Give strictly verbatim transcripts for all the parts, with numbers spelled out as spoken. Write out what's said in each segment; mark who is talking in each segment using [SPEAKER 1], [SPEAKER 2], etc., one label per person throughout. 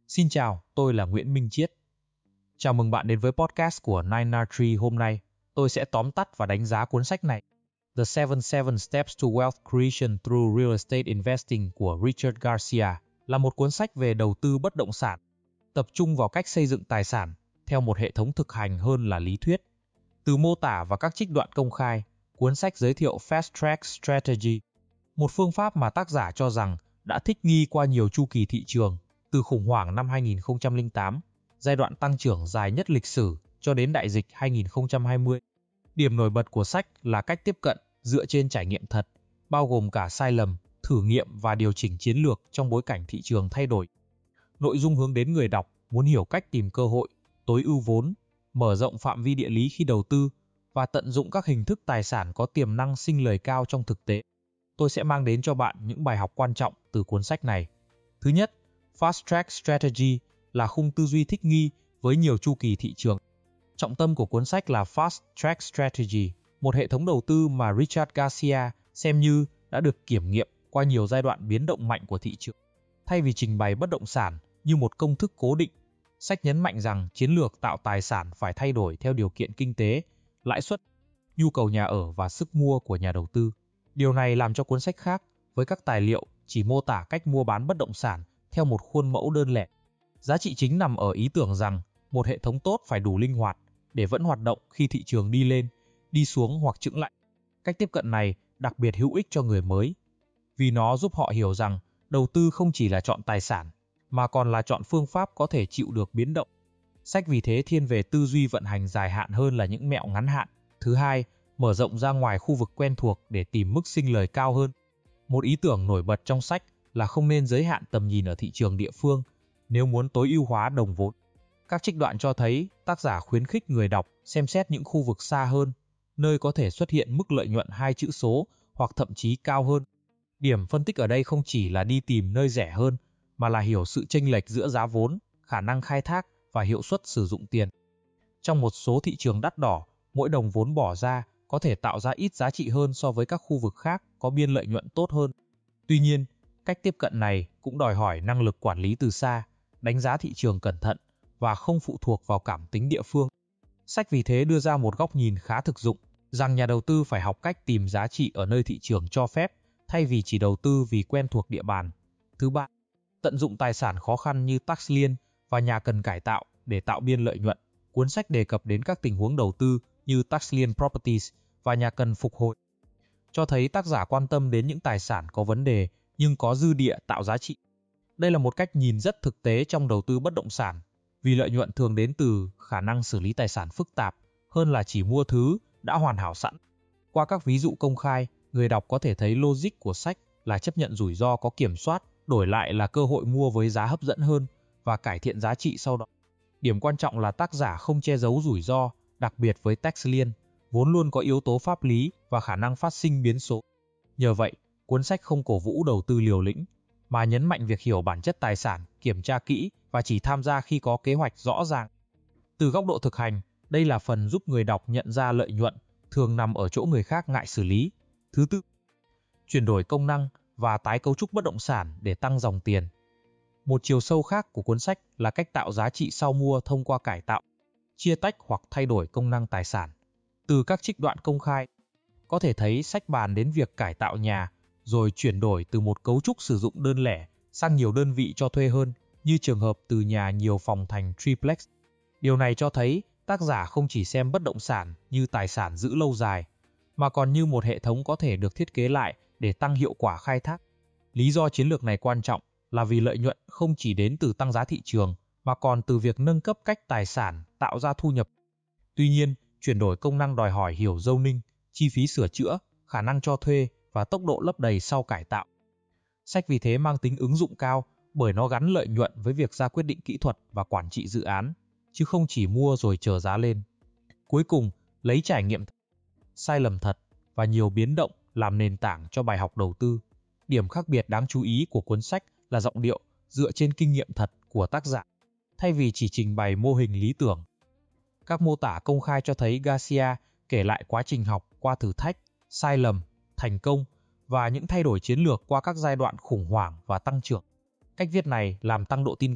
[SPEAKER 1] Xin chào, tôi là Nguyễn Minh Chiết. Chào mừng bạn đến với podcast của nine R Tree. Hôm nay, tôi sẽ tóm tắt và đánh giá cuốn sách này. The seven seven Steps to Wealth Creation Through Real Estate Investing của Richard Garcia là một cuốn sách về đầu tư bất động sản, tập trung vào cách xây dựng tài sản theo một hệ thống thực hành hơn là lý thuyết. Từ mô tả và các trích đoạn công khai, cuốn sách giới thiệu Fast Track Strategy, một phương pháp mà tác giả cho rằng đã thích nghi qua nhiều chu kỳ thị trường, từ khủng hoảng năm hai nghìn không trăm lẻ tám, giai đoạn tăng trưởng dài nhất lịch sử, cho đến đại dịch hai nghìn không trăm hai mươi. Điểm nổi bật của sách là cách tiếp cận dựa trên trải nghiệm thật, bao gồm cả sai lầm, thử nghiệm và điều chỉnh chiến lược trong bối cảnh thị trường thay đổi. Nội dung hướng đến người đọc muốn hiểu cách tìm cơ hội, tối ưu vốn, mở rộng phạm vi địa lý khi đầu tư và tận dụng các hình thức tài sản có tiềm năng sinh lời cao trong thực tế. Tôi sẽ mang đến cho bạn những bài học quan trọng từ cuốn sách này. Thứ nhất, Fast Track Strategy là khung tư duy thích nghi với nhiều chu kỳ thị trường. Trọng tâm của cuốn sách là Fast Track Strategy, một hệ thống đầu tư mà Richard Garcia xem như đã được kiểm nghiệm qua nhiều giai đoạn biến động mạnh của thị trường. Thay vì trình bày bất động sản như một công thức cố định, sách nhấn mạnh rằng chiến lược tạo tài sản phải thay đổi theo điều kiện kinh tế, lãi suất, nhu cầu nhà ở và sức mua của nhà đầu tư. Điều này làm cho cuốn sách khác với các tài liệu chỉ mô tả cách mua bán bất động sản theo một khuôn mẫu đơn lẻ. Giá trị chính nằm ở ý tưởng rằng một hệ thống tốt phải đủ linh hoạt để vẫn hoạt động khi thị trường đi lên, đi xuống hoặc chững lại. Cách tiếp cận này đặc biệt hữu ích cho người mới, vì nó giúp họ hiểu rằng đầu tư không chỉ là chọn tài sản, mà còn là chọn phương pháp có thể chịu được biến động. Sách vì thế thiên về tư duy vận hành dài hạn hơn là những mẹo ngắn hạn. Thứ hai, mở rộng ra ngoài khu vực quen thuộc để tìm mức sinh lời cao hơn. Một ý tưởng nổi bật trong sách là không nên giới hạn tầm nhìn ở thị trường địa phương nếu muốn tối ưu hóa đồng vốn. Các trích đoạn cho thấy tác giả khuyến khích người đọc xem xét những khu vực xa hơn, nơi có thể xuất hiện mức lợi nhuận hai chữ số hoặc thậm chí cao hơn. Điểm phân tích ở đây không chỉ là đi tìm nơi rẻ hơn, mà là hiểu sự chênh lệch giữa giá vốn, khả năng khai thác và hiệu suất sử dụng tiền. Trong một số thị trường đắt đỏ, mỗi đồng vốn bỏ ra có thể tạo ra ít giá trị hơn so với các khu vực khác có biên lợi nhuận tốt hơn. Tuy nhiên, cách tiếp cận này cũng đòi hỏi năng lực quản lý từ xa, đánh giá thị trường cẩn thận và không phụ thuộc vào cảm tính địa phương. Sách vì thế đưa ra một góc nhìn khá thực dụng, rằng nhà đầu tư phải học cách tìm giá trị ở nơi thị trường cho phép, thay vì chỉ đầu tư vì quen thuộc địa bàn. Thứ ba, tận dụng tài sản khó khăn như tax lien và nhà cần cải tạo để tạo biên lợi nhuận. Cuốn sách đề cập đến các tình huống đầu tư như tax lien properties và nhà cần phục hồi, cho thấy tác giả quan tâm đến những tài sản có vấn đề nhưng có dư địa tạo giá trị. Đây là một cách nhìn rất thực tế trong đầu tư bất động sản, vì lợi nhuận thường đến từ khả năng xử lý tài sản phức tạp hơn là chỉ mua thứ đã hoàn hảo sẵn. Qua các ví dụ công khai, người đọc có thể thấy logic của sách là chấp nhận rủi ro có kiểm soát, đổi lại là cơ hội mua với giá hấp dẫn hơn và cải thiện giá trị sau đó. Điểm quan trọng là tác giả không che giấu rủi ro, đặc biệt với tax lien, vốn luôn có yếu tố pháp lý và khả năng phát sinh biến số. Nhờ vậy, cuốn sách không cổ vũ đầu tư liều lĩnh, mà nhấn mạnh việc hiểu bản chất tài sản, kiểm tra kỹ và chỉ tham gia khi có kế hoạch rõ ràng. Từ góc độ thực hành, đây là phần giúp người đọc nhận ra lợi nhuận thường nằm ở chỗ người khác ngại xử lý. Thứ tư, chuyển đổi công năng và tái cấu trúc bất động sản để tăng dòng tiền. Một chiều sâu khác của cuốn sách là cách tạo giá trị sau mua thông qua cải tạo, chia tách hoặc thay đổi công năng tài sản. Từ các trích đoạn công khai, có thể thấy sách bàn đến việc cải tạo nhà, rồi chuyển đổi từ một cấu trúc sử dụng đơn lẻ sang nhiều đơn vị cho thuê hơn, như trường hợp từ nhà nhiều phòng thành triplex. Điều này cho thấy tác giả không chỉ xem bất động sản như tài sản giữ lâu dài, mà còn như một hệ thống có thể được thiết kế lại để tăng hiệu quả khai thác. Lý do chiến lược này quan trọng là vì lợi nhuận không chỉ đến từ tăng giá thị trường, mà còn từ việc nâng cấp cách tài sản tạo ra thu nhập. Tuy nhiên, chuyển đổi công năng đòi hỏi hiểu zoning, chi phí sửa chữa, khả năng cho thuê và tốc độ lấp đầy sau cải tạo. Sách vì thế mang tính ứng dụng cao bởi nó gắn lợi nhuận với việc ra quyết định kỹ thuật và quản trị dự án, chứ không chỉ mua rồi chờ giá lên. Cuối cùng, lấy trải nghiệm, sai lầm thật và nhiều biến động làm nền tảng cho bài học đầu tư. Điểm khác biệt đáng chú ý của cuốn sách là giọng điệu dựa trên kinh nghiệm thật của tác giả, thay vì chỉ trình bày mô hình lý tưởng. Các mô tả công khai cho thấy Garcia kể lại quá trình học qua thử thách, sai lầm, thành công và những thay đổi chiến lược qua các giai đoạn khủng hoảng và tăng trưởng. Cách viết này làm tăng độ tin cậy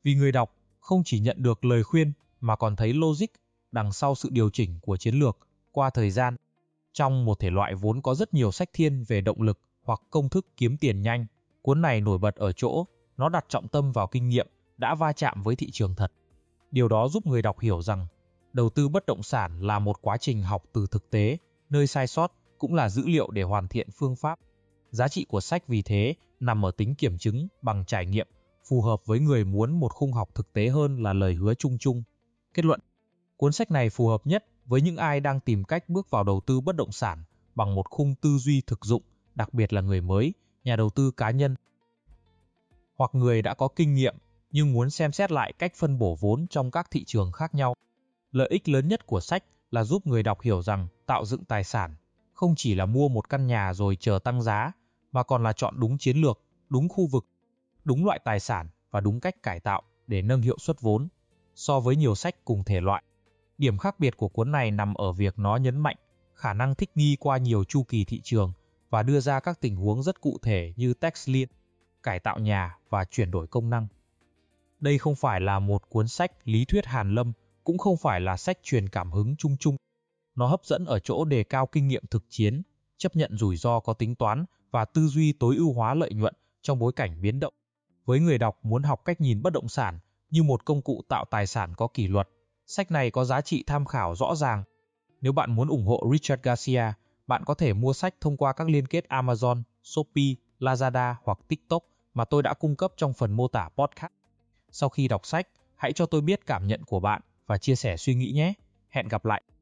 [SPEAKER 1] Vì người đọc không chỉ nhận được lời khuyên mà còn thấy logic đằng sau sự điều chỉnh của chiến lược qua thời gian. Trong một thể loại vốn có rất nhiều sách thiên về động lực hoặc công thức kiếm tiền nhanh, cuốn này nổi bật ở chỗ nó đặt trọng tâm vào kinh nghiệm đã va chạm với thị trường thật. Điều đó giúp người đọc hiểu rằng đầu tư bất động sản là một quá trình học từ thực tế, nơi sai sót cũng là dữ liệu để hoàn thiện phương pháp. Giá trị của sách vì thế nằm ở tính kiểm chứng bằng trải nghiệm, phù hợp với người muốn một khung học thực tế hơn là lời hứa chung chung. Kết luận, cuốn sách này phù hợp nhất với những ai đang tìm cách bước vào đầu tư bất động sản bằng một khung tư duy thực dụng, đặc biệt là người mới, nhà đầu tư cá nhân, hoặc người đã có kinh nghiệm nhưng muốn xem xét lại cách phân bổ vốn trong các thị trường khác nhau. Lợi ích lớn nhất của sách là giúp người đọc hiểu rằng tạo dựng tài sản không chỉ là mua một căn nhà rồi chờ tăng giá, mà còn là chọn đúng chiến lược, đúng khu vực, đúng loại tài sản và đúng cách cải tạo để nâng hiệu suất vốn. So với nhiều sách cùng thể loại, điểm khác biệt của cuốn này nằm ở việc nó nhấn mạnh khả năng thích nghi qua nhiều chu kỳ thị trường và đưa ra các tình huống rất cụ thể như tax lien, cải tạo nhà và chuyển đổi công năng. Đây không phải là một cuốn sách lý thuyết hàn lâm, cũng không phải là sách truyền cảm hứng chung chung. Nó hấp dẫn ở chỗ đề cao kinh nghiệm thực chiến, chấp nhận rủi ro có tính toán và tư duy tối ưu hóa lợi nhuận trong bối cảnh biến động. Với người đọc muốn học cách nhìn bất động sản như một công cụ tạo tài sản có kỷ luật, sách này có giá trị tham khảo rõ ràng. Nếu bạn muốn ủng hộ Richard Garcia, bạn có thể mua sách thông qua các liên kết Amazon, Shopee, Lazada hoặc TikTok mà tôi đã cung cấp trong phần mô tả podcast. Sau khi đọc sách, hãy cho tôi biết cảm nhận của bạn và chia sẻ suy nghĩ nhé. Hẹn gặp lại!